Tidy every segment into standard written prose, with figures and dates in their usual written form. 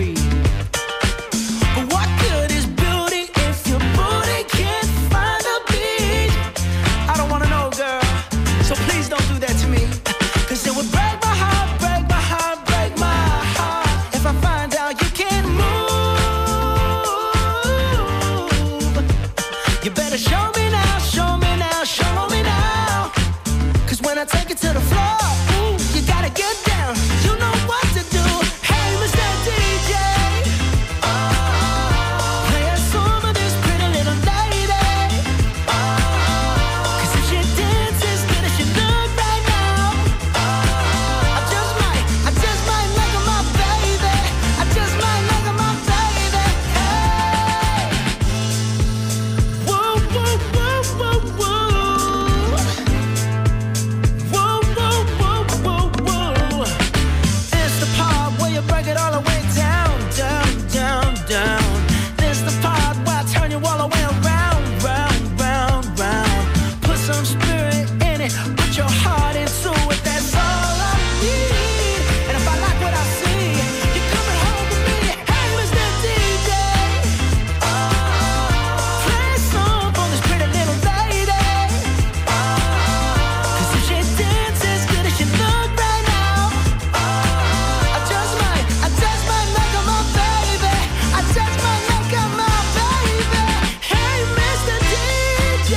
But what good is building if your booty can't find a beat? I don't wanna know, girl, so please don't do that to me. Cause it would break my heart, break my heart, break my heart if I find out you can't move. You better show me now, show me now, show me now. Cause when I take it to the floor, ooh, you gotta get down. You know what to do. Hey, Mr. DJ, play a song of this pretty little lady. Cause if she dances good as she look right now, I just might make her my baby. I just might make her my baby. Hey, whoa, whoa, whoa, whoa, whoa. Whoa, whoa, whoa, whoa, whoa. This the part where you break it all the way down, down, down, down. This the part where I turn you all the way around, round, round, round. Put some spirit in it, put your heart into it. That's all I need. And if I like what I see, you're coming home with me. Hey, Mr. DJ, play a song for this pretty little lady. Cause if she dances good as she look right now, I just might make her my baby. I just might make her my baby. Hey, Mr. DJ,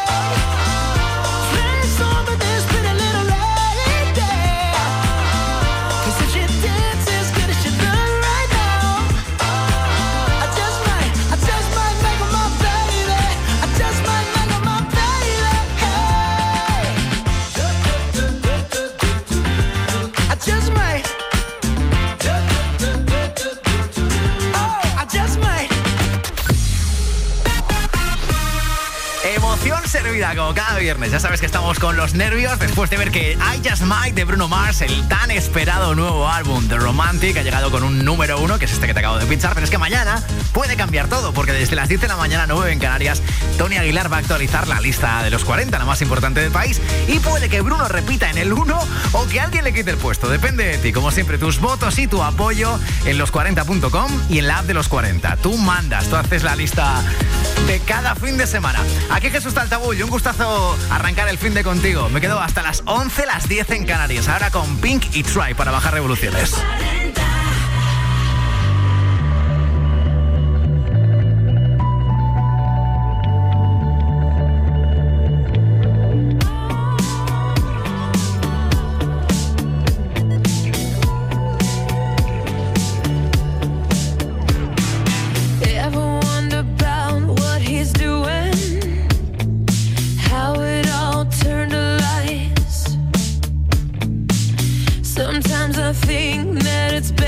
play a song for this pretty little lady. Cause if she dances good as she look right now, I just might make her my baby. I just might make her my baby. Hey, I just might. Oh, I just might. Emoción servida como cada viernes. Ya sabes que estamos con los nervios después de ver que I Just Might de Bruno Mars, el tan esperado nuevo álbum The Romantic, ha llegado con un número 1, que es este que te acabo de pinchar. Pero es que mañana puede cambiar todo, porque desde las 10 de la mañana, 9 en Canarias, Tony Aguilar va a actualizar la lista de los 40, la más importante del país. Y puede que Bruno repita en el 1 o que alguien le quite el puesto. Depende de ti. Como siempre, tus votos y tu apoyo en los40.com y en la app de los 40. Tú mandas, tú haces la lista de cada fin de semana. Aquí Jesús Taltabul, y un gustazo arrancar el fin de contigo. Me quedo hasta las 11, las 10 en Canarias. Ahora con Pink y Try para bajar revoluciones. Ever wonder about what he's doing? How it all turned to lies. Sometimes I think that it's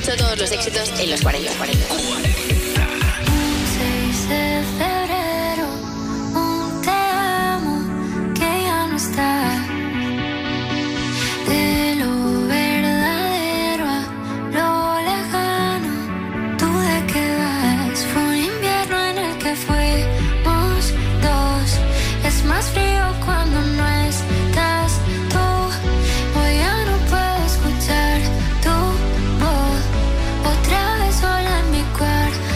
repasando todos los éxitos en los 40. 6 de febrero, un te amo que ya no está. De lo verdadero a lo lejano, ¿tú de qué vas? Fue un invierno en el que fuimos dos. Es más frío cuando no estás tú. Hoy ya no puedo escuchar tu voz. Otra vez sola en mi cuarto.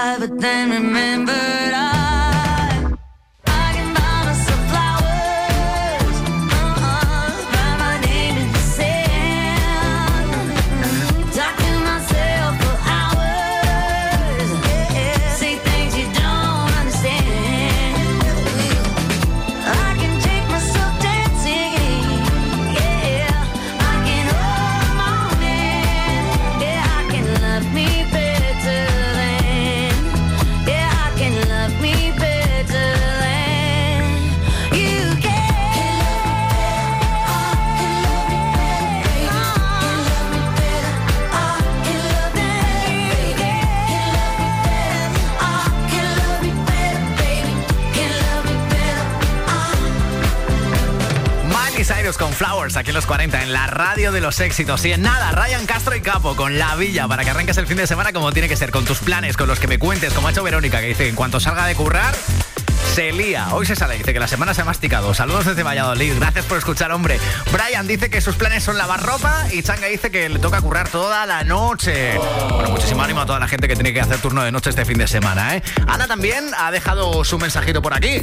cry, but then remembered con Flowers aquí en los 40 en la radio de los éxitos. Y en nada, Ryan Castro y Capo con La Villa para que arranques el fin de semana como tiene que ser, con tus planes, con los que me cuentes, como ha hecho Verónica, que dice que en cuanto salga de currar se lía. Hoy se sale, dice que la semana se ha masticado. Saludos desde Valladolid, gracias por escuchar, hombre. Brian dice que sus planes son lavar ropa y Changa dice que le toca currar toda la noche. Bueno, muchísimo ánimo a toda la gente que tiene que hacer turno de noche este fin de semana, ¿eh? Ana también ha dejado su mensajito por aquí.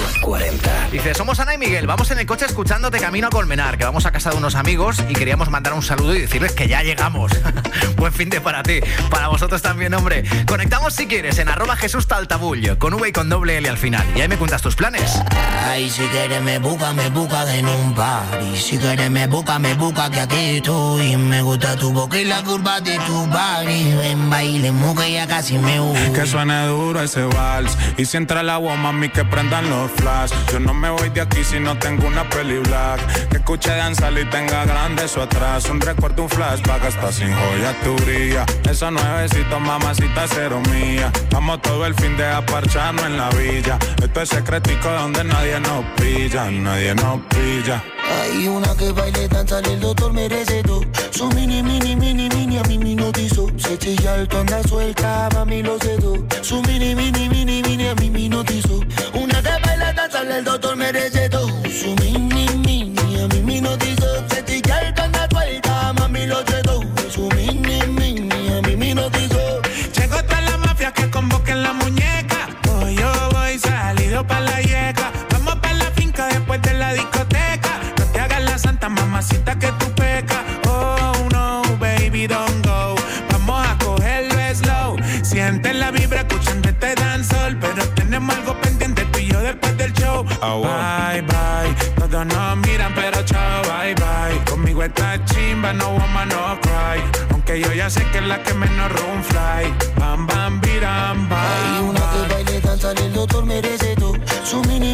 40. Dice, somos Ana y Miguel, vamos en el coche escuchándote camino a Colmenar, que vamos a casa de unos amigos y queríamos mandar un saludo y decirles que ya llegamos. Buen fin de para ti, para vosotros también, hombre. Conectamos si quieres en @JesúsTaltabull, con V y con doble L al final. Y ahí me cuentas tus planes. Ay, si quieres me busca en un party. Si quieres me busca que aquí estoy. Me gusta tu boca y la curva de tu body. Ven, bailemos que ya casi me voy. Que suene duro ese vals. Y si entra el agua, mami, que prendan los flash. Yo no me voy de aquí si no tengo una peli black. Que escuche danzar y tenga grande eso atrás. Un recuerdo, un flashback, hasta sin joya tu brilla. Esos nuevecitos, mamacita, cero mía. Vamos todo el fin de a parcharnos en la villa. Esto es secretico donde nadie nos pilla. Nadie nos pilla. Hay una que baile, danza, el doctor merece todo. Su mini, a mí me notizó. Se chilla alto, anda suelta, mami lo cedo. Su mini, a mí me notizó. Una que baila, danza, el doctor merece todo. Su mini, a mí me notizó. Se chilla alto, anda suelta, mami lo cedo. Su mini, a mí me notizó. Llegó toda la mafia que convoquen la muñeca. Hoy yo voy salido pa' la yeca. Vamos pa' la finca después de la discoteca. No te hagas la santa, mamacita, que tú pecas. Oh no, baby, don't go. Vamos a cogerlo slow. Siente la vibra escuchando este dancehall. Pero tenemos algo pendiente tú y yo después del show. Oh, bye, bye. Todos nos miran pero chao, bye, bye. Conmigo esta chimba, no woman, no cry. Aunque yo ya sé que es la que menos room fly. Bam, bam, biram, bam. Hay una que baile, danza, el doctor merece todo. Su mini,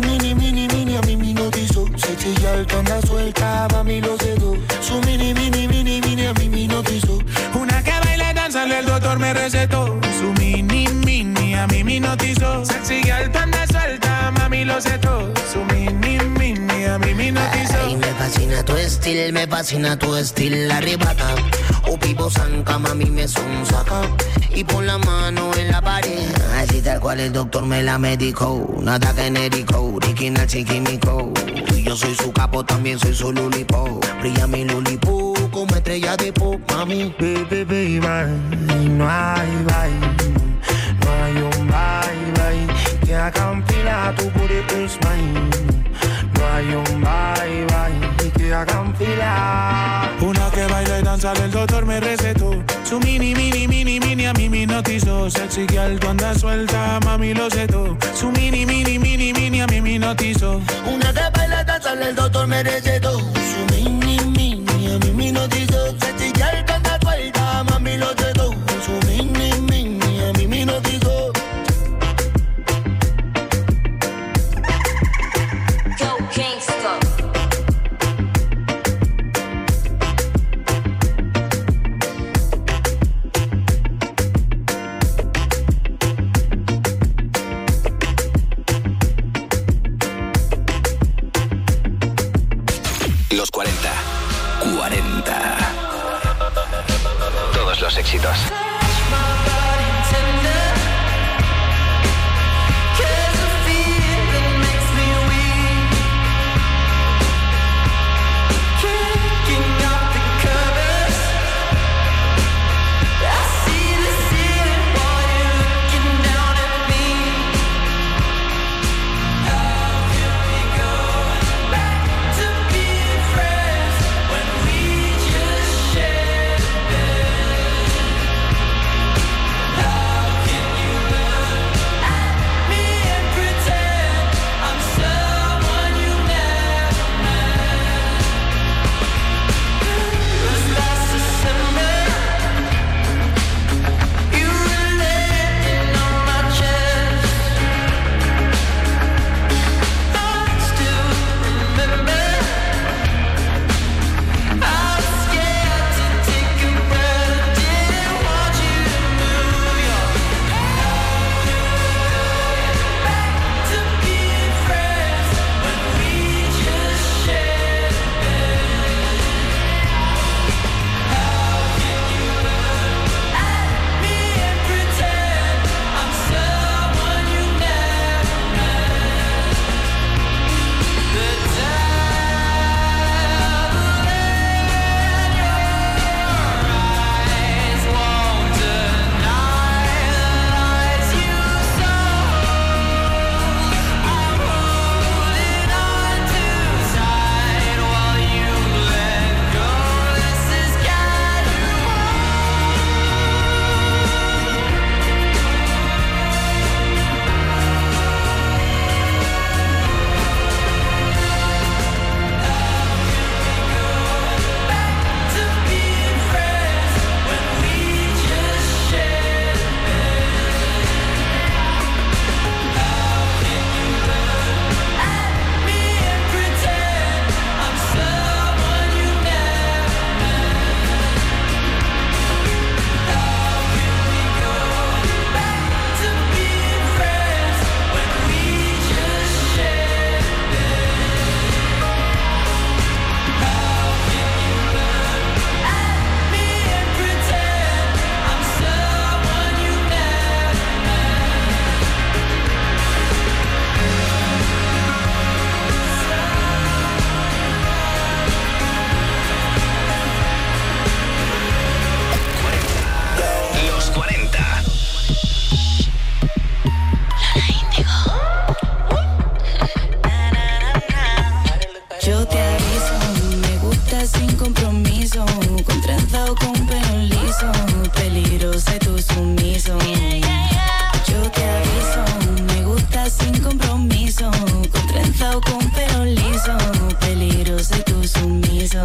a mí me notizó. Se chilla alto, anda suelta, mami lo cedo. Su mini, a mí me notizó. Una que baile, danza, el doctor me recetó. Su mini, a mí me notizó. Sexy alto, anda suelta, mami lo cedo. Su mini, a mí me notizó. Ay, me fascina tu estilo, arrebata. O pipo zanca, mami me sonsaca. Y pon la mano en la pared. Así tal cual el doctor me la medicó. Nada genérico, original sin químico. Y yo soy su capo, también soy su lulipo. Brilla mi lulipo como estrella de pop, mami. Baby, no hay bye. No hay un bye, que haga un fila, tu booty is mine. No hay un bye, que haga un fila. Una que baila y danza, el doctor me recetó. Su mini, a mí me notizó. Sexy que alto, anda suelta, mami lo cedo. Su mini, a mí me notizó. Una que baila y danza, el doctor me recetó. Su mini, a mí me notizó. Sexy que alto, anda suelta, mami lo cedo. Su mini, a mí me notizó. Los 40. Todos los éxitos. Down sumiso. Yo te aviso, me gusta sin compromiso, con trenza o con pelo liso, peligroso y tú sumiso.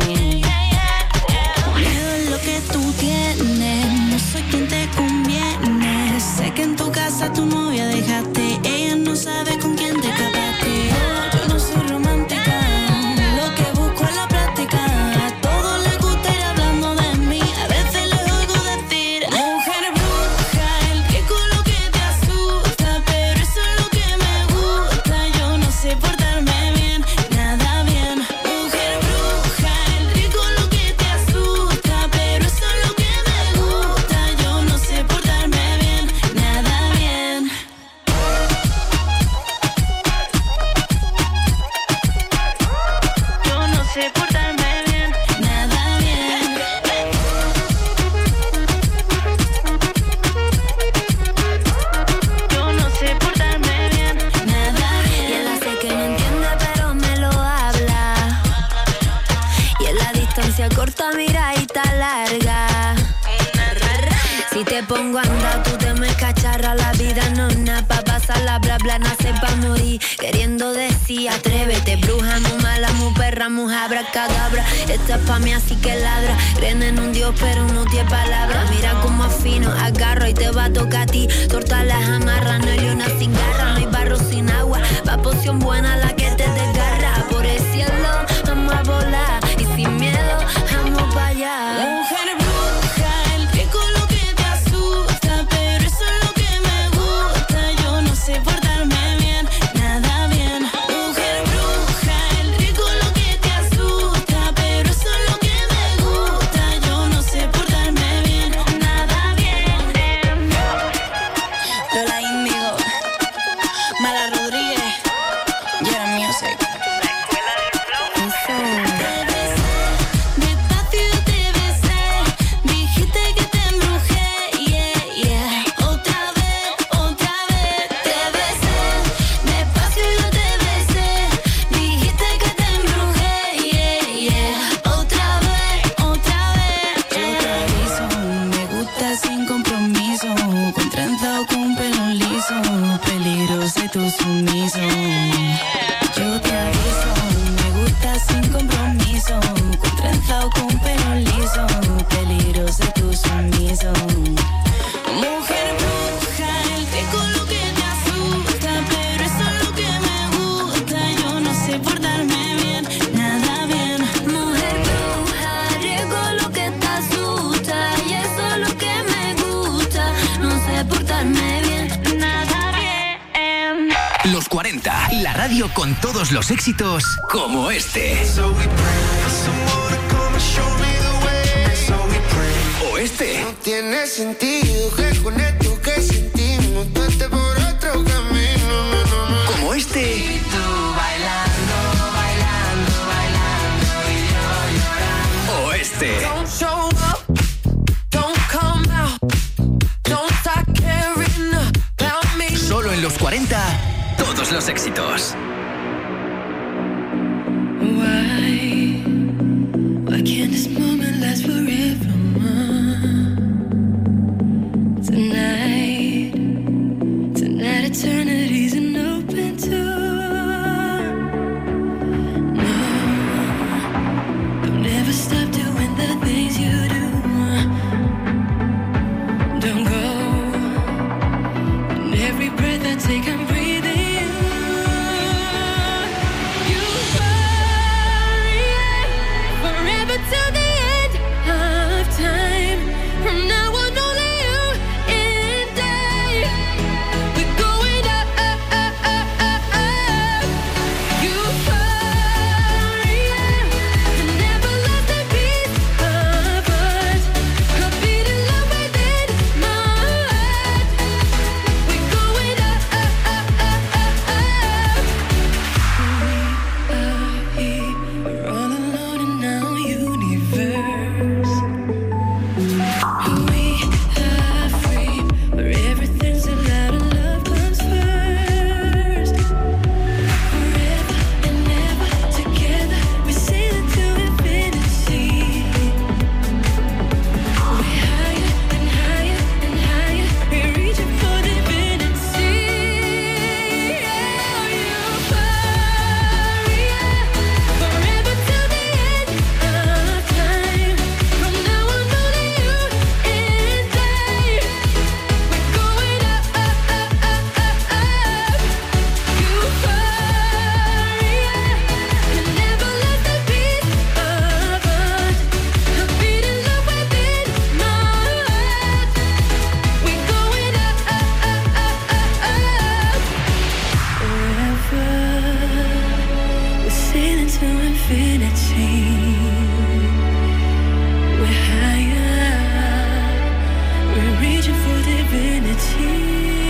Miedo es lo que tú tienes, no soy quien te conviene. Sé que en tu casa tu novia dejaste, ella no sabe con quién te escapaste. Yo no soy romántica, lo que busco es la práctica. A todos les gusta ir hablando de mí, a veces les oigo decir mujer bruja, el que con lo que te asusta, pero eso es lo que me gusta. Yo no sé portarme bien, nada bien. Mujer bruja, el rico lo que te asusta, pero eso es lo que me gusta. Yo no sé portarme bien, nada bien. Yo no sé portarme bien, nada bien. Yo no sé portarme bien, nada bien. Y él hace que no entiende pero me lo habla. Y en la distancia corta mira y está larga. Si te pongo a andar, tú te me cacharra. La vida no es nada pa' pasarla, bla bla, nace pa' morir. Queriendo decir, atrévete, bruja, muy mala, muy perra, muy abracadabra. Esta es pa' mí, así que ladra. Creen en un dios, pero no tiene palabra. Mira cómo afino, agarro y te va a tocar a ti. Torta las amarras, no hay leona sin garra, no hay barro sin agua. Va poción buena la que te desgarra. Por el cielo, vamos a volar. Y sin miedo, vamos pa' allá. Mujer bruja, el que con lo que te asusta, pero eso es lo que me gusta. Yo no sé portarme bien, nada bien. Mujer bruja, el rico lo que te asusta, pero eso es lo que me gusta. Yo no sé portarme bien, nada bien. Lola Índigo, Mala Rodríguez, Yera Music. Despacio yo te besé, dijiste que te embrujé, yeah, yeah. Otra vez te besé. Despacio yo te besé, dijiste que te embrujé, yeah, yeah. Otra vez. Yo te aviso, me gusta sin compromiso, con trenza o con pelo liso, peligroso y tú sumiso. Yo te aviso, me gusta sin compromiso, con trenza o con pelo liso, peligroso y tú sumiso. Mujer bruja, el que con lo que te asusta, pero eso es lo que me gusta. Yo no sé portarme bien, nada bien. Mujer bruja, riego lo que te asusta, y eso es lo que me gusta. No sé portarme bien, nada bien. Los 40, la radio con todos los éxitos como este. O este. No tiene sentido que con esto que sentimos tú estés por otro camino, no, no, no. Como este. Y tú bailando, bailando, bailando y yo llorando. O este. Don't show up, don't come out, don't start caring about me. Solo en los 40, todos los éxitos. Why can't this moment last forever? Tonight eternity's an open door. No, don't ever stop doing the things you do. Don't go. And every breath I take, I'm breathing you. infinity. We're higher, we're reaching for divinity.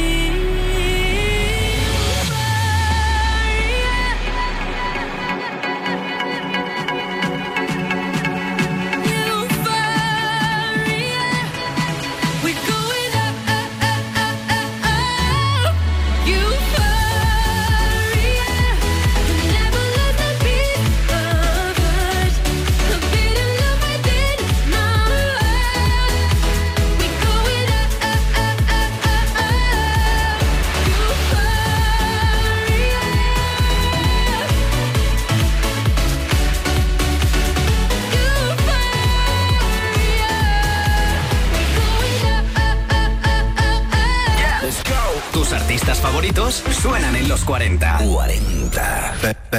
Favoritos suenan en los 40. 40.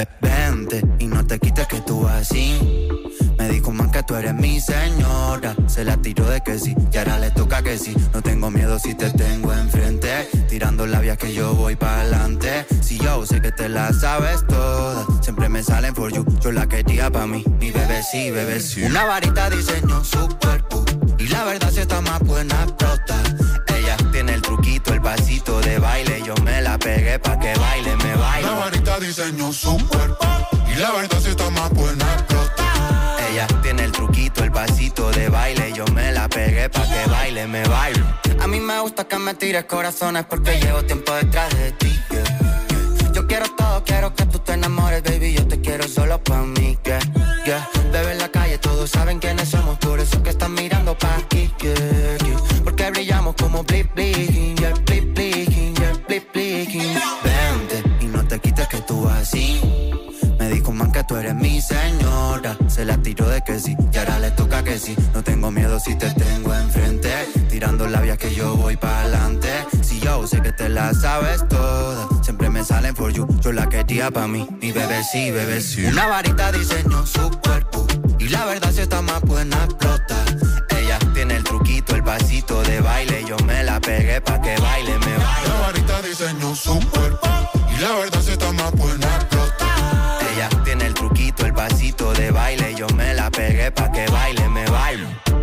Vente y no te quites que tú vas así. Me dijo man que tú eres mi señora. Se la tiró de que sí y ahora le toca que sí. No tengo miedo si te tengo enfrente. Tirando labias que yo voy para adelante. Si yo sé que te la sabes todas. Siempre me salen for you. Yo la quería pa' mí. Mi bebé sí, bebé sí. Una varita diseñó su cuerpo. Y la verdad si está más buena explota. Ella tiene el truquito, el pasito de baile. Yo me la pegué pa' que baile, me baile. La varita diseñó su cuerpo. Y la verdad si está más buena explota. Ella tiene el truquito, el pasito de baile. Yo me la pegué pa' que baile, me baile. A mí me gusta que me tires corazones porque llevo tiempo detrás de ti, yeah. Yo quiero todo, quiero que tú te enamores, baby. Yo te quiero solo pa' mí, yeah, yeah. Bebé en la calle, todos saben quiénes somos. Por eso que están mirando pa' aquí, yeah, yeah. Porque brillamos como blip, blip, yeah, blip, blip, yeah, blip, blip. Vente y no te quites que tú vas así. Me dijo man que tú eres mi señora. Se la tiró de que sí y ahora le toca que sí. No tengo miedo si te tengo enfrente. Tirando labias que yo voy para adelante. Si yo sé que te la sabes toda. Siempre me salen for you. Yo la quería pa' mí. Mi bebé sí, bebé sí. Una varita diseñó su cuerpo. Y la verdad si está más buena explota. Ella tiene el truquito, el pasito de baile. Yo me la pegué pa' que baile, me baile. La varita diseñó su cuerpo. Y la verdad si está más buena explota. Ella tiene el truquito, el pasito de baile. Yo me la pegué pa' que baile, me baile.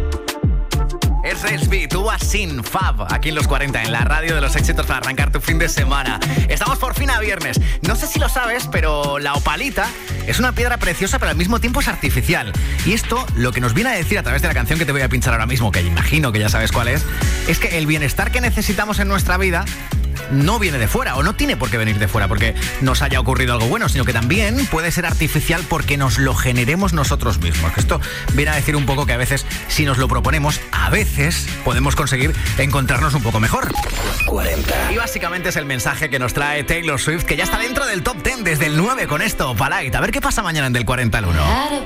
Es Resby, tú vas sin Fab, aquí en los 40, en la radio de los éxitos para arrancar tu fin de semana. Estamos por fin a viernes. No sé si lo sabes, pero la opalita es una piedra preciosa, pero al mismo tiempo es artificial. Y esto, lo que nos viene a decir a través de la canción que te voy a pinchar ahora mismo, que imagino que ya sabes cuál es que el bienestar que necesitamos en nuestra vida no viene de fuera, o no tiene por qué venir de fuera porque nos haya ocurrido algo bueno, sino que también puede ser artificial porque nos lo generemos nosotros mismos. Que esto viene a decir un poco que a veces, si nos lo proponemos, a veces podemos conseguir encontrarnos un poco mejor. 40. Y básicamente es el mensaje que nos trae Taylor Swift, que ya está dentro del top 10 desde el 9 con esto, Palait. A ver qué pasa mañana en Del 40 al 1.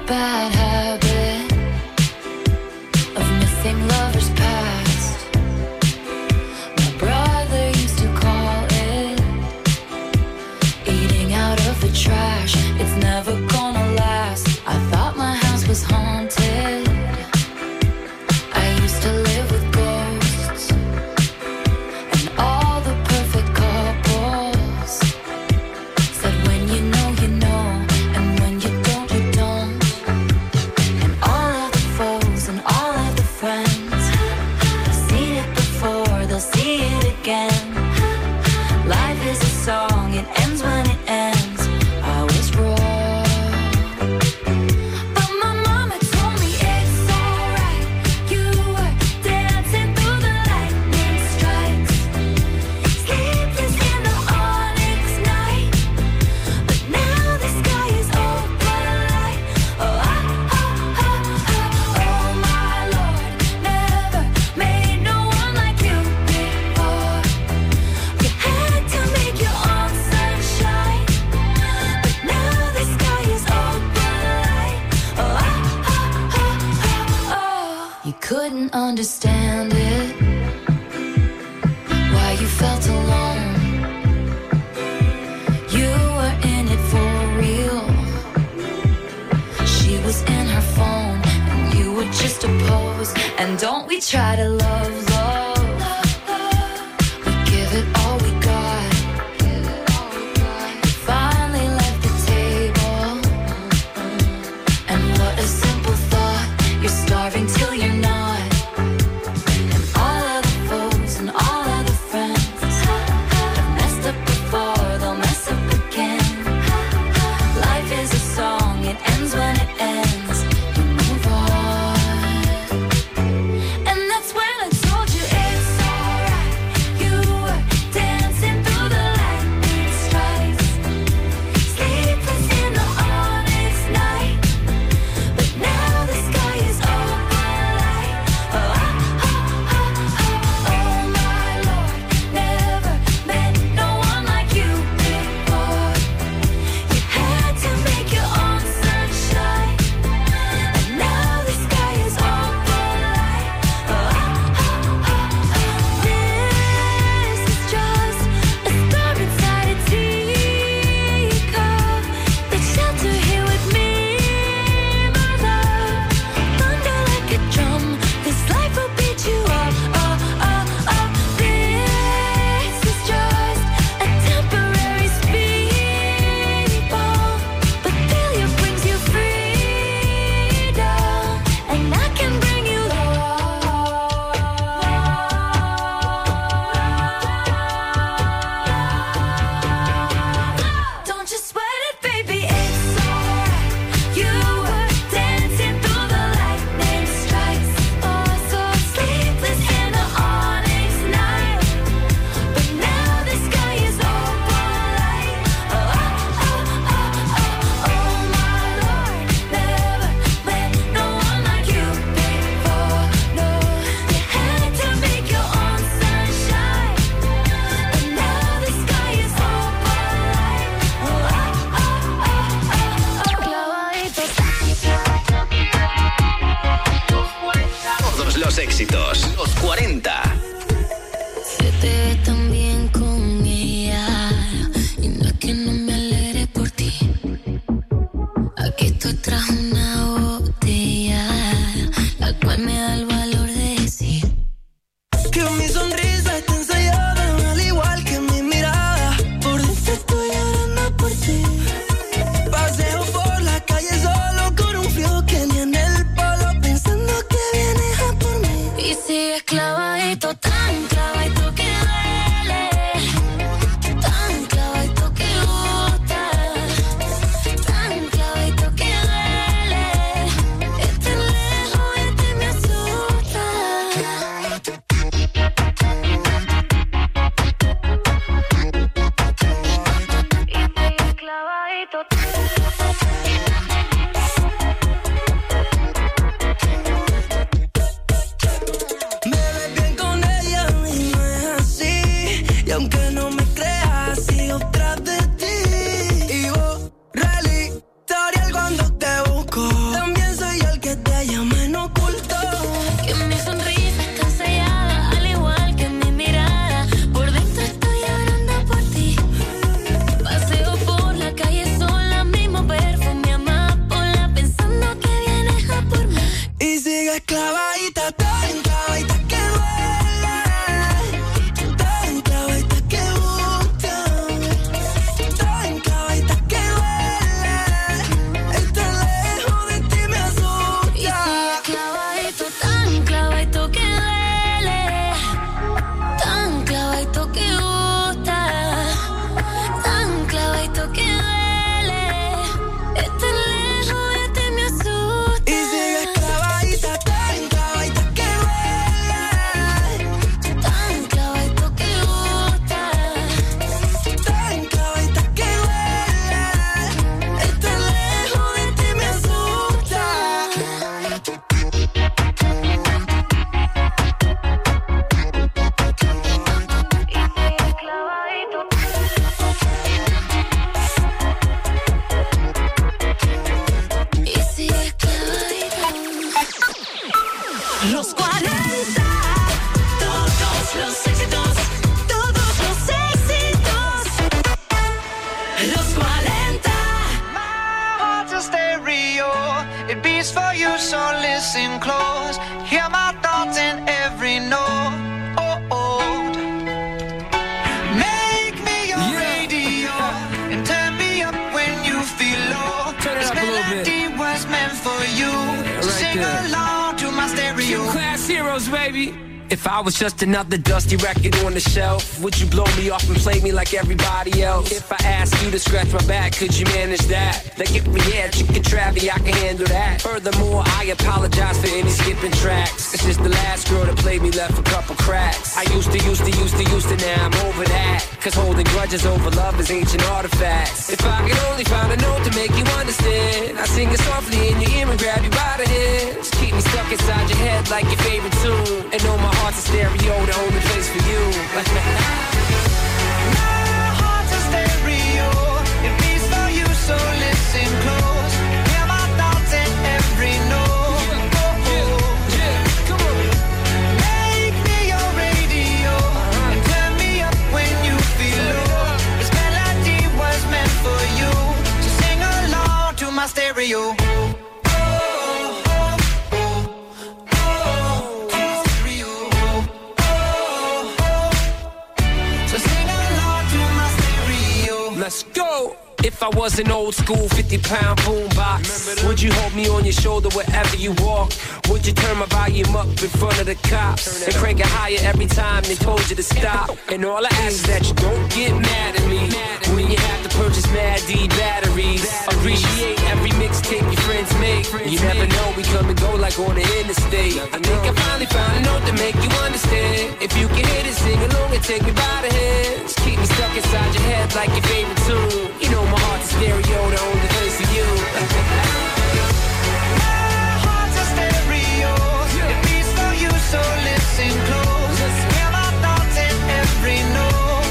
Trash, it's never gonna last. I thought my house was haunted. I used to live with ghosts and all the perfect couples. Said when you know, and when you don't. And all of the foes and all of the friends have seen it before, they'll see it again. Life is a song, it ends when it ends. Couldn't understand it, why you felt alone. You were in it for real. She was in her phone and you were just a pose. And don't we try to love? We give it all we got. We finally left the table. listen close. Hear my thoughts in every note. Make me your radio and turn me up when you feel low. This melody was meant for you. So sing along to my stereo. Class heroes, baby. If I was just another dusty record on the shelf, would you blow me off and play me like everybody else? If I asked you to scratch my back, could you manage that? Like if we had chicken Travie, I can handle that. Furthermore, I apologize for any skipping tracks. It's just the last girl that played me left a couple cracks. I used to, now I'm over that. Cause holding grudges over love is ancient artifacts. If I could only find a note to make you understand, I sing it softly in your ear and grab you by the hands. Keep me stuck inside your head like your favorite tune. And know my heart's a stereo, the only place for you. My heart's a stereo, it beats for you, so listen close. Hear my thoughts in every note. Come on. Make me your radio and turn me up when you feel low. This melody was meant for you, so sing along to my stereo. Let's go! If I was an old school 50-pound boombox, would you hold me on your shoulder wherever you walk? Would you turn my volume up in front of the cops and crank it higher every time they told you to stop? And all I ask is that you don't get mad at me when you have to purchase Mad D batteries. Appreciate every mixtape your friends make. You never know, we come and go like on the interstate. I think I finally found a note to make you understand. If you can hit it, sing along and take me by the hands. Keep me stuck inside your head like your favorite tune. You know my heart's a stereo, the only place for you. My heart's a stereo, it beats for you, so listen close. Hear my thoughts in every note.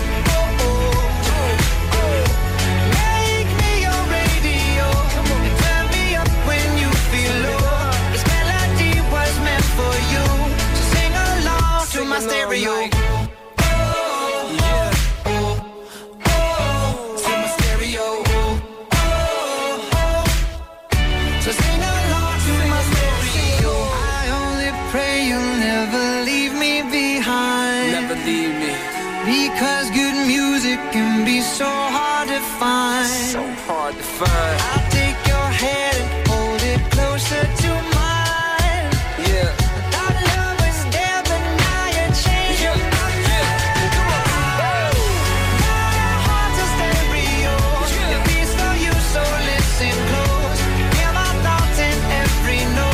Make me your radio and turn me up when you feel low. This melody was meant for you, so sing along to my stereo. Because good music can be so hard to find. So hard to find. I'll take your hand and hold it closer to mine. Yeah. Our love was there, but now you're changing my mind. Come on. My heart's a stereo. It beats for you, so listen close. Hear my thoughts in every note.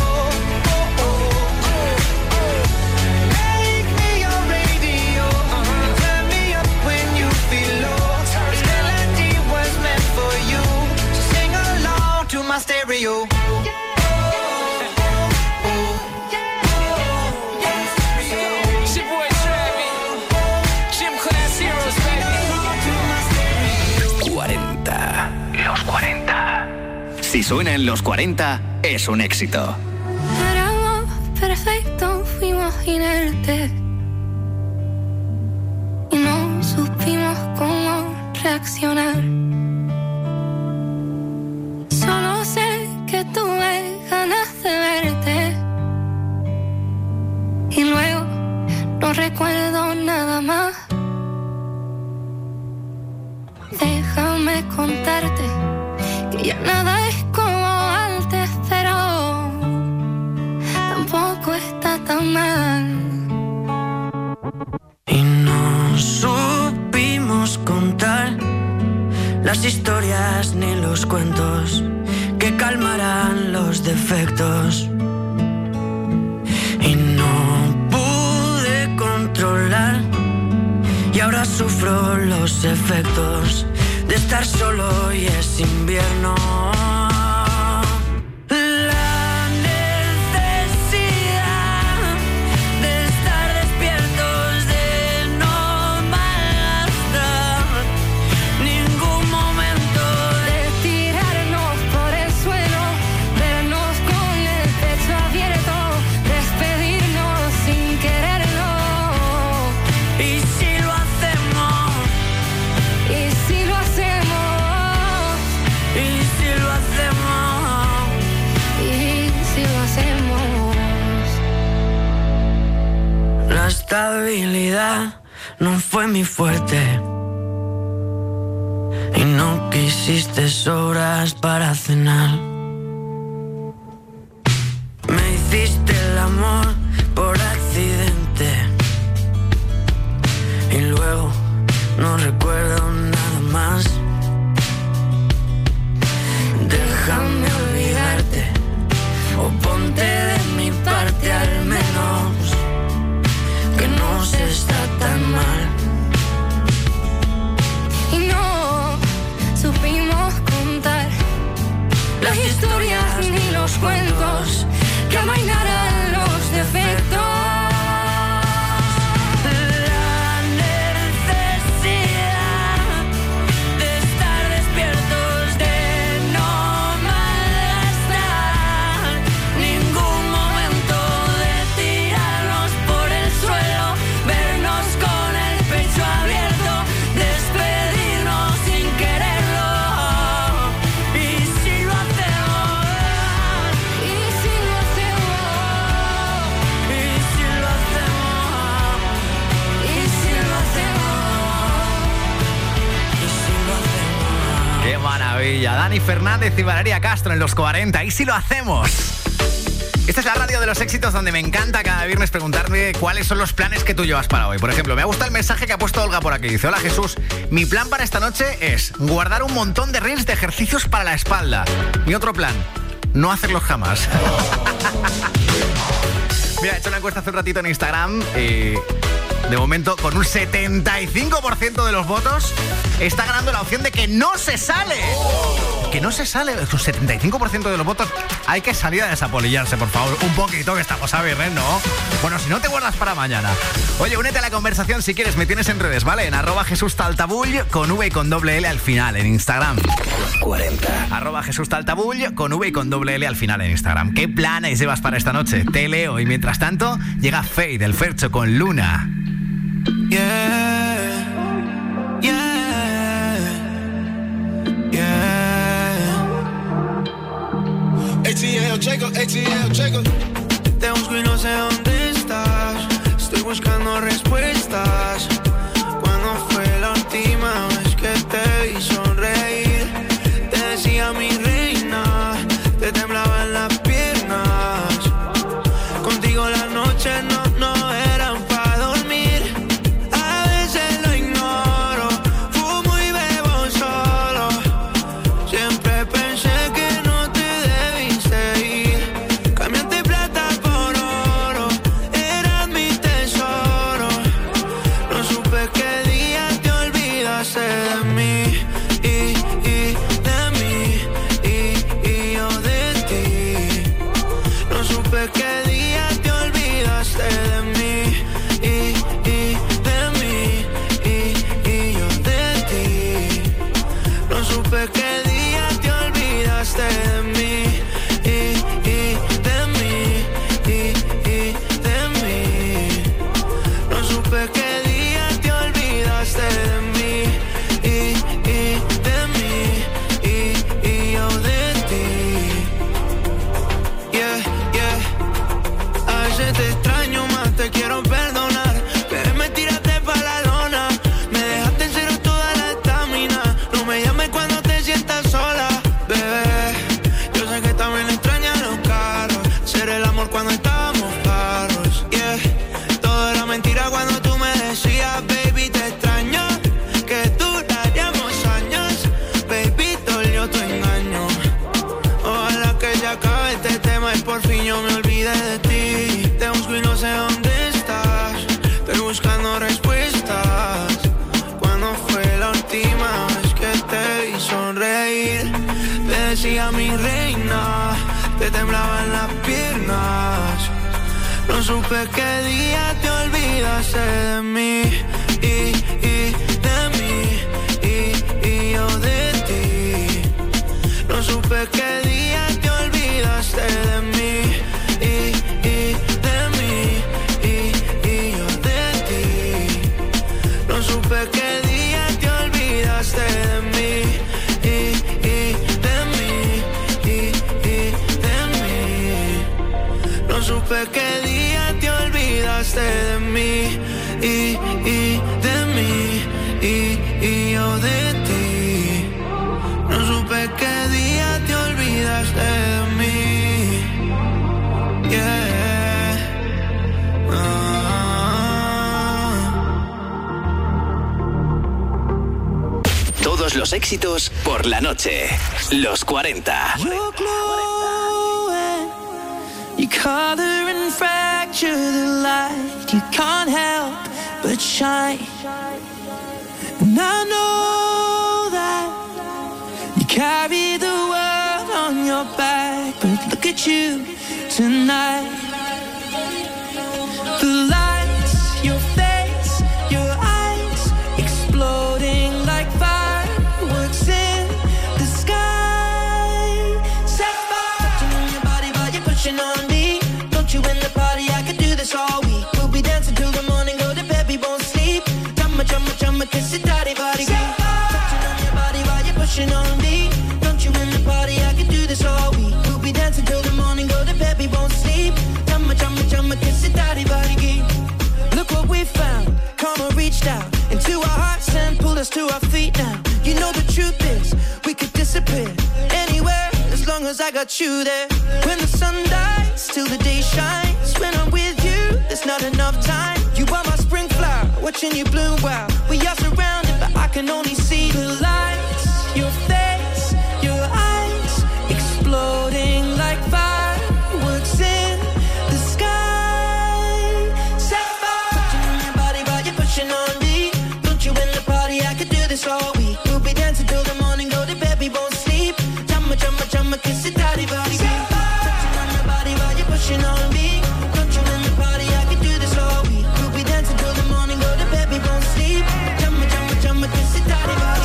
Make me your radio. Turn me up when you feel low. This melody was meant for you, so sing along to my stereo. It's your boy Travie, Gym Class Heroes, baby. 40. Los 40. Si suena en los 40, es un éxito. Éramos perfectos, fuimos inertes y no supimos cómo reaccionar. Solo sé que tuve ganas de verte y luego no recuerdo nada más. Déjame contarte que ya nada es como antes, pero tampoco está tan mal. Y no supimos contar las historias ni los cuentos que calmarán los defectos. Y no pude controlar y ahora sufro los efectos de estar solo y es invierno. La necesidad de estar despiertos, de no malgastar ningún momento, De tirarnos por el suelo, vernos con el pecho abierto, despedirnos sin quererlo. y si lo hacemos, Y si lo hacemos, y si lo hacemos. estabilidad no fue mi fuerte. Y no quisiste sobras para cenar. Me hiciste el amor por accidente. Y luego no recuerdo nada más. Déjame olvidarte o ponte de mi parte al menos, que no se está tan mal. Y no supimos contar las historias ni los cuentos que amainaran los defectos. Dani Fernández y Valeria Castro en los 40. ¿Y si lo hacemos? Esta es la radio de los éxitos donde me encanta cada viernes preguntarme cuáles son los planes que tú llevas para hoy. Por ejemplo, me ha gustado el mensaje que ha puesto Olga por aquí. Dice: hola Jesús, mi plan para esta noche es guardar un montón de reels de ejercicios para la espalda. Mi otro plan, no hacerlos jamás. Mira, he hecho una encuesta hace un ratito en Instagram y de momento con un 75% de los votos está ganando la opción de que no se sale. Que no se sale, un 75% de los votos. Hay que salir a desapolillarse, por favor. Un poquito, que estamos a viernes, ¿no? Bueno, si no, te guardas para mañana. Oye, únete a la conversación si quieres. Me tienes en redes, ¿vale? En @JesúsTaltabull con V y con doble L al final en Instagram. 40. @JesúsTaltabull con V y con doble L al final en Instagram. ¿Qué planes llevas para esta noche? Te leo. Y mientras tanto, llega Fade, el Fercho con Luna. Yeah, yeah, yeah. ATL, Jacob. Te busco y no sé dónde estás. Estoy buscando respuestas. ¿Cuándo fue la última vez que te vi sonreír? Te decía mi reina, te temblaban las piernas. Contigo las noches no eran para dormir. A veces lo ignoro, fumo y bebo solo. Siempre pensé que no te debiste ir. Cambiaste plata por oro, eras mi tesoro. No supe qué día te olvidaste de mí y de mí y yo de ti. No supe qué día te olvidaste de mí y de mí y yo de ti. No supe qué día te olvidaste de mí y de mí y de mí. No supe qué día te olvidaste de mí y de mí y yo de ti. Yeah, yeah. A veces te extraño más, te quiero perdonar. Pero me tiraste pa' la lona. Me dejaste en cero toda la estamina. No me llames cuando te sientas sola, bebé. Yo sé que también extrañas los carros. Ser el amor cuando estábamos claros. Yeah. Todo era mentira cuando tú me decías, baby, te extraño. Que duraríamos años. Baby, dolió tu engaño. Ojalá que se acabe este tema y por fin yo me olvide de ti. Te busco y no sé dónde estás. Estoy buscando respuestas. ¿Cuándo fue la última vez que te vi sonreír? Te decía mi reina, te temblaban las piernas. No supe qué día te olvidaste de mí y de mí y yo de ti. No supe qué día te olvidaste de mí y de mí y yo de ti. No supe qué día te olvidaste de mí y de mí y de mí. No supe qué día te olvidaste de mí éxitos por la noche. Los 40. You color and fracture the light. You can't help but shine. And I know that you carry the world on your back. But look at you tonight. The lights, your face, your eyes, exploding like fireworks in the sky. Set fire. Touching on your body while you're pushing on me. Don't you in the party, I could do this all week. We'll be dancing till the morning, go to bed, we won't sleep. Chumma, chumma, chumma, kiss it, daddy, body. Touching on your body while you're pushing on me. Don't you in the party, I could do this all week. We'll be dancing till the morning, go to bed, we won't sleep. Chumma, chumma, chumma, kiss it, daddy, body. Look what we found. Karma reached out into our hearts and pulled us to our feet now. You know the truth is, we could disappear anywhere as long as I got you there. When the sun dies, till the day shines. When I'm with you, there's not enough time. You are my spring flower, watching you bloom wild. We are surrounded, but I can only see the lights. Your face, your eyes, exploding like fireworks in the sky. Set fire. Touching on your body while you're pushing on me. Don't you in the party, I could do this all week. We'll be dancing till the morning, go to bed, we won't sleep. Chumma, chumma, chumma, kiss it, daddy, body. Touching on your body while you're pushing on me. Don't you in the party, I could do this all week. We'll be dancing till the morning, go to bed, we won't sleep. Chumma, chumma, chumma, kiss it, daddy, body.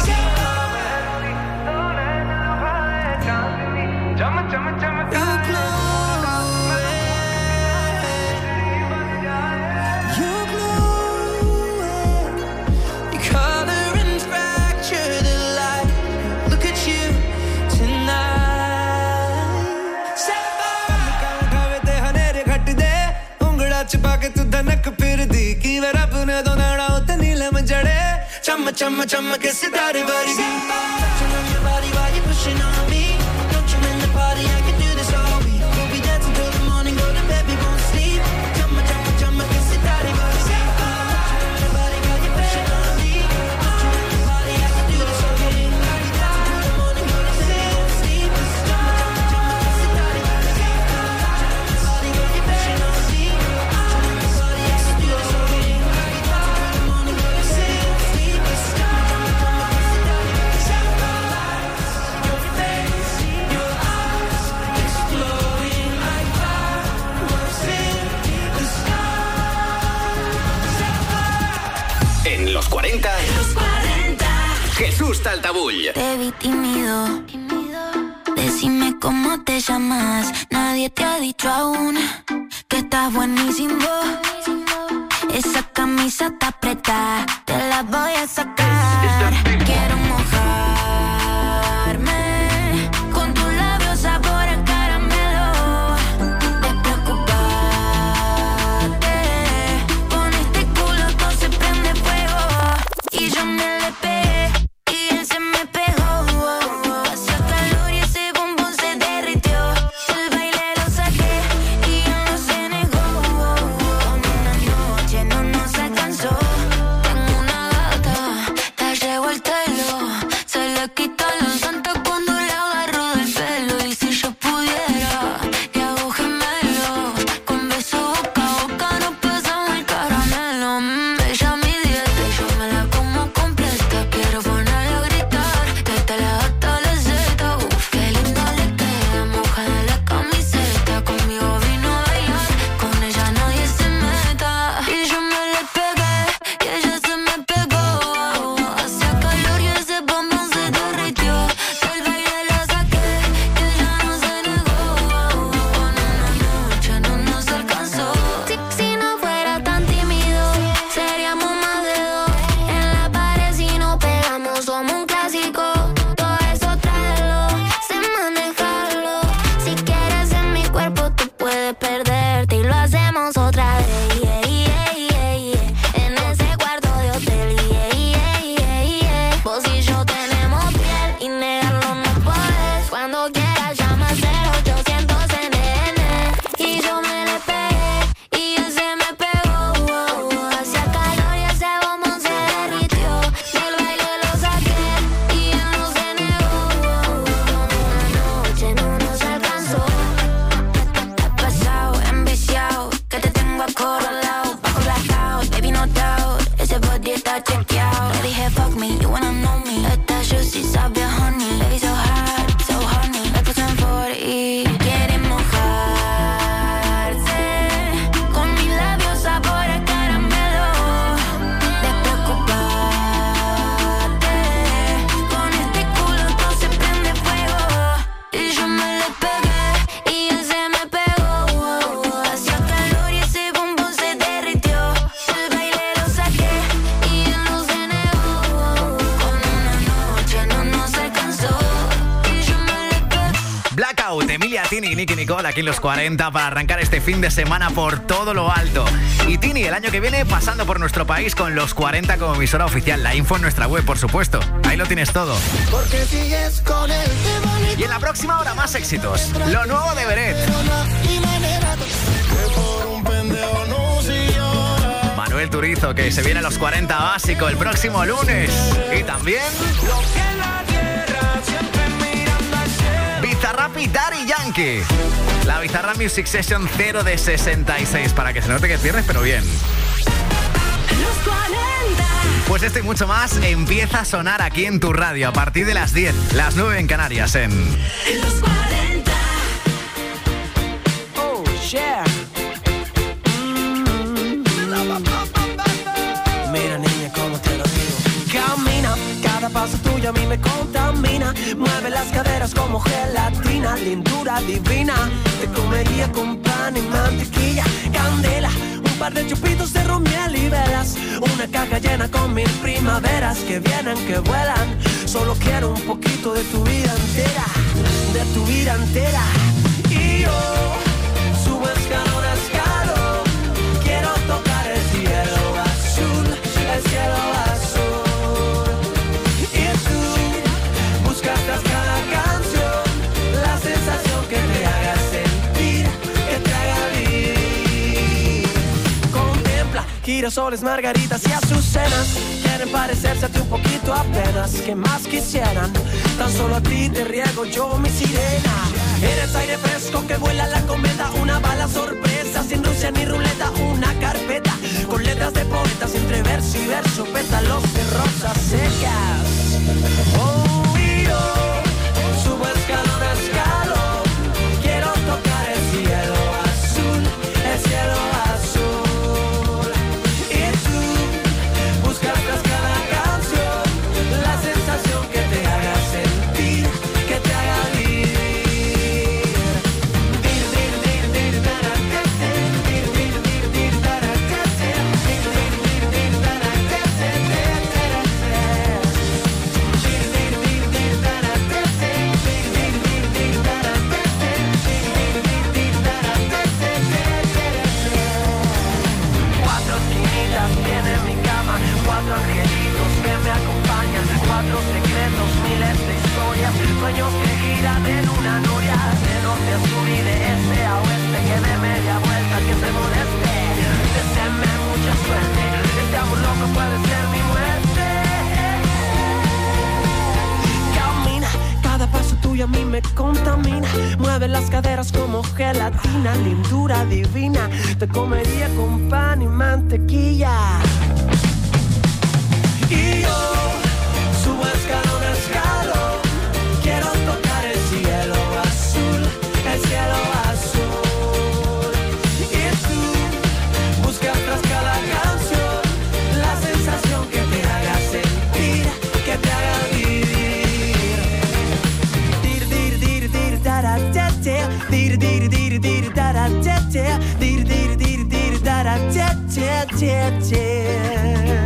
Chumma, chumma, chumma, kiss it, daddy, body. Touching on your body while you're pushing on me. Don't you in the party, I can do this all week. We'll be dancing till the morning, go to bed, we won't sleep. Chumma, chumma, chumma, kiss it, daddy, body. Touching on your body while you're pushing on me. Don't you in the party, I can do this all week. We'll be dancing till the morning, go to bed, we won't sleep. Chumma, chumma, chumma, kiss it, daddy, body. Touching on your body while you're pushing on me. Don't you in the party, I can do this all week. We'll be dancing till the morning, go to bed, we won't sleep. En los 40, Jesús Taltabull. Te vi tímido, decime cómo te llamas. Nadie te ha dicho aún que estás buenísimo. Esa camisa está apretada, te la voy a sacar. Quiero mojarme con tus labios sabor a caramelo. Despreocupate, con este culo todo se prende fuego. Y yo me le pegué y él se me pegó. Pasó calor y ese bombón se derritió. El baile lo saqué y él no se negó. Con una noche no nos alcanzó. Tengo una gata de Emilia, Tini y Nicky Nicole aquí en los 40 para arrancar este fin de semana por todo lo alto. Y Tini, el año que viene pasando por nuestro país con los 40 como emisora oficial. La info en nuestra web, por supuesto. Ahí lo tienes todo. Porque sigues con él. Y en la próxima hora más éxitos. Lo nuevo de Beret. Manuel Turizo, que se viene a los 40 básico el próximo lunes. Y también Bizarrap y Daddy Yankee. La Bizarrap Music Session 0 de 66. Para que se note que pierdes, pero bien. Los 40. Pues esto y mucho más empieza a sonar aquí en tu radio a partir de las 10, las 9 en Canarias en Los 40. Oh, yeah. Mira, niña, cómo te lo digo. Camina, cada paso tuyo a mí me contamina. Mueve las caderas como gelatina, lindura divina. Te comería con pan y mantequilla, candela, un par de chupitos de ron, miel y velas. Una caja llena con 1000 primaveras que vienen, que vuelan. Solo quiero un poquito de tu vida entera, de tu vida entera. Y yo subo escalón a escalón, quiero tocar el cielo azul, el cielo azul. Y tú buscas tras cada canción la sensación que te haga sentir, que te haga vivir. Contempla girasoles, margaritas y azucenas, quieren parecerse a ti un poquito apenas. Que más quisieran, tan solo a ti te riego yo mi sirena. Eres aire fresco que vuela la cometa, una bala sorpresa sin Rusia ni ruleta, una carpeta con letras de poetas entre verso y verso, pétalos de rosas secas. Oh, y yo subo escalón a escalón, quiero tocar el cielo azul, el cielo azul. Y tú buscas tras cada canción la sensación que te haga sentir, que te haga vivir. Cuatro esquinitas tiene mi cama, cuatro angelitos que me acompañan, cuatro secretos, miles de historias, sueños que giran en una noria, de norte a sur y de este a oeste, que de media vuelta que se moleste. Deséame mucha suerte, este amor loco puede ser mi muerte. Camina, cada paso tuyo a mí me contamina. Mueve las caderas como gelatina, lindura divina. Te comería con pan y mantequilla. Y yo subo escalón a escalón, quiero tocar el cielo azul, el cielo azul. Y tú buscas tras cada canción la sensación que te haga sentir, que te haga vivir. Dir dir dir dir dara te te, dir dir dir dir dara te te, dir dir dir dir dara te te te te.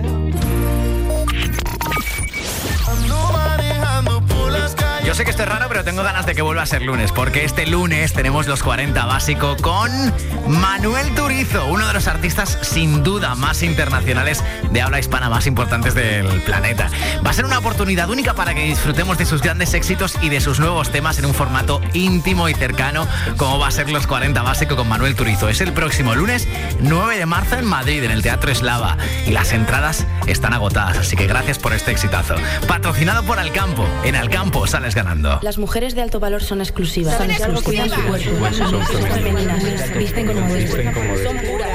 Yo sé que esto es raro, pero tengo ganas de que vuelva a ser lunes, porque este lunes tenemos los 40 básico con Manuel Turizo, uno de los artistas sin duda más internacionales de habla hispana más importantes del planeta. Va a ser una oportunidad única para que disfrutemos de sus grandes éxitos y de sus nuevos temas en un formato íntimo y cercano, como va a ser los 40 básico con Manuel Turizo. Es el próximo lunes 9 de marzo en Madrid, en el Teatro Eslava, y las entradas están agotadas, así que gracias por este exitazo. Patrocinado por Alcampo. En Alcampo sales ganando. Las mujeres de alto valor son exclusivas. Son cuidan su cuerpo. Son femeninas. Visten como deben. Son puras.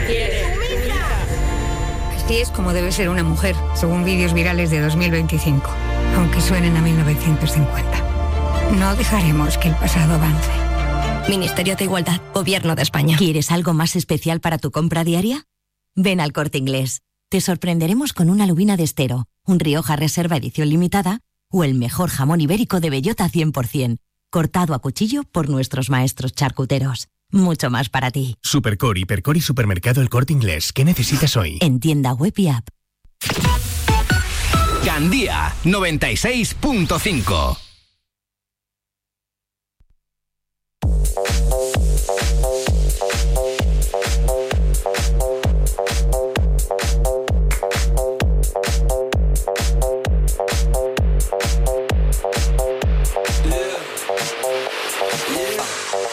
Así es como debe ser una mujer, según vídeos virales de 2025, aunque suenen a 1950. No dejaremos que el pasado avance. Ministerio de Igualdad, Gobierno de España. ¿Quieres algo más especial para tu compra diaria? Ven al Corte Inglés. Te sorprenderemos con una lubina de Estero, un Rioja Reserva edición limitada o el mejor jamón ibérico de bellota 100%, cortado a cuchillo por nuestros maestros charcuteros. Mucho más para ti. Supercore, Hipercore y Supermercado El Corte Inglés. ¿Qué necesitas hoy? En tienda web y app. Gandía 96.5.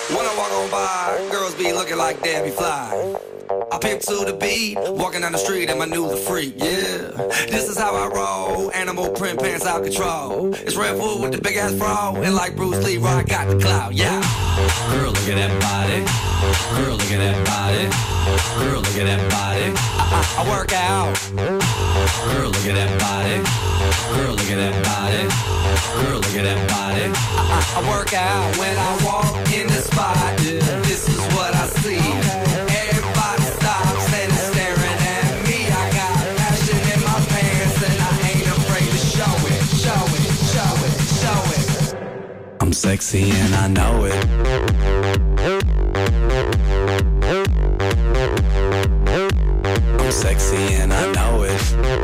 When I walk on by, girls be looking like Debbie Fly. I pimp to the beat, walking down the street and my new the freak, yeah. This is how I roll, animal print pants out control. It's Red Bull with the big ass fro, and like Bruce Lee, I got the clout, yeah. Girl, look at that body. Girl, look at that body. Girl, look at that body. I work out. Girl, look at that body. Girl, look at that body. Girl, look at that body. I work out when I walk in the spot. Yeah. This is what I see. Everybody stops and is staring at me. I got passion in my pants and I ain't afraid to show it. Show it, show it, show it. I'm sexy and I know it. I'm sexy and I know it.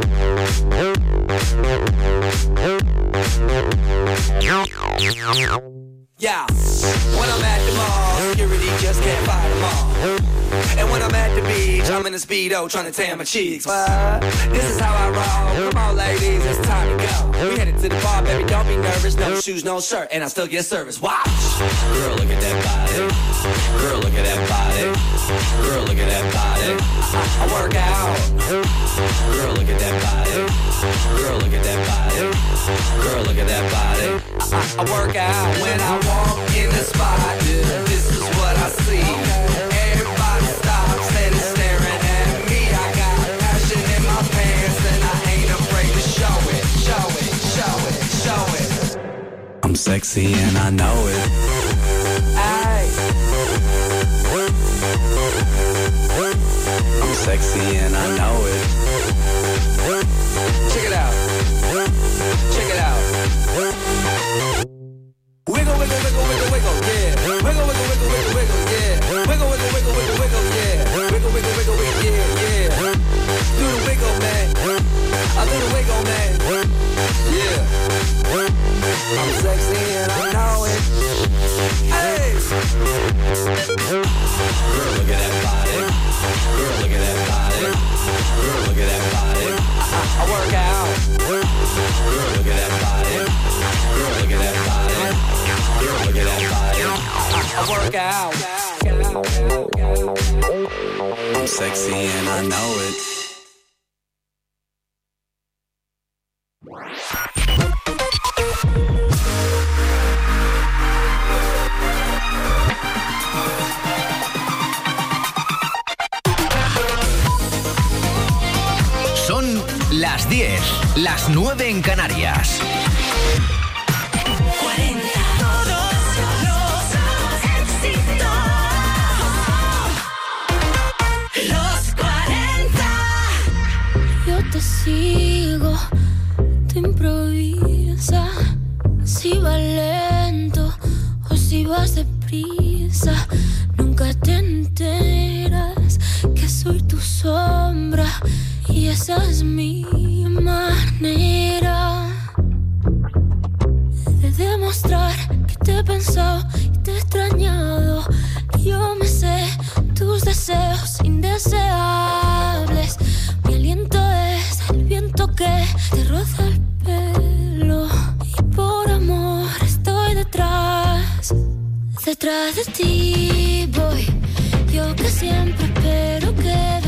Yeah, when I'm at the mall, security just can't fight them all. And when I'm at the beach, I'm in a Speedo trying to tan my cheeks. But this is how I roll. Come on, ladies, it's time to go. We headed to the bar, baby, don't be nervous. No shoes, no shirt, and I still get service. Watch. Girl, look at that body. Girl, look at that body. Girl, look at that body. I work out. Girl, look at that body. Girl, look at that body. Girl, look at that body. I work out when I walk in the spot. This is what I see. Everybody stops and is staring at me. I got passion in my pants and I ain't afraid to show it. Show it, show it, show it. I'm sexy and I know it. Aye. I'm sexy and I know it. Check it out. Check it out. Wiggle, wiggle, wiggle, wiggle, wiggle, yeah. Wiggle, wiggle, wiggle, wiggle, wiggle, yeah. Wiggle, wiggle, wiggle, wiggle, wiggle, yeah. Wiggle, wiggle, wiggle, wiggle, yeah, yeah. Do the wiggle, man. I do the wiggle, man. Yeah. I'm sexy and I know it. Hey. Girl, look at that body. Girl, look at that body. Girl, look at that body. I work out. Girl, look at that body. Girl, look at that body. Girl, look at that body. I work out. I'm sexy and I know it. Son las 10, las 9 en Canarias. Te sigo, te improvisa, si vas lento o si vas deprisa, nunca te enteras que soy tu sombra y esa es mi manera de demostrar que te he pensado y te he extrañado, que yo me sé tus deseos indeseables. Mi aliento es el viento que te roza el pelo y por amor estoy detrás de ti voy. Yo que siempre espero que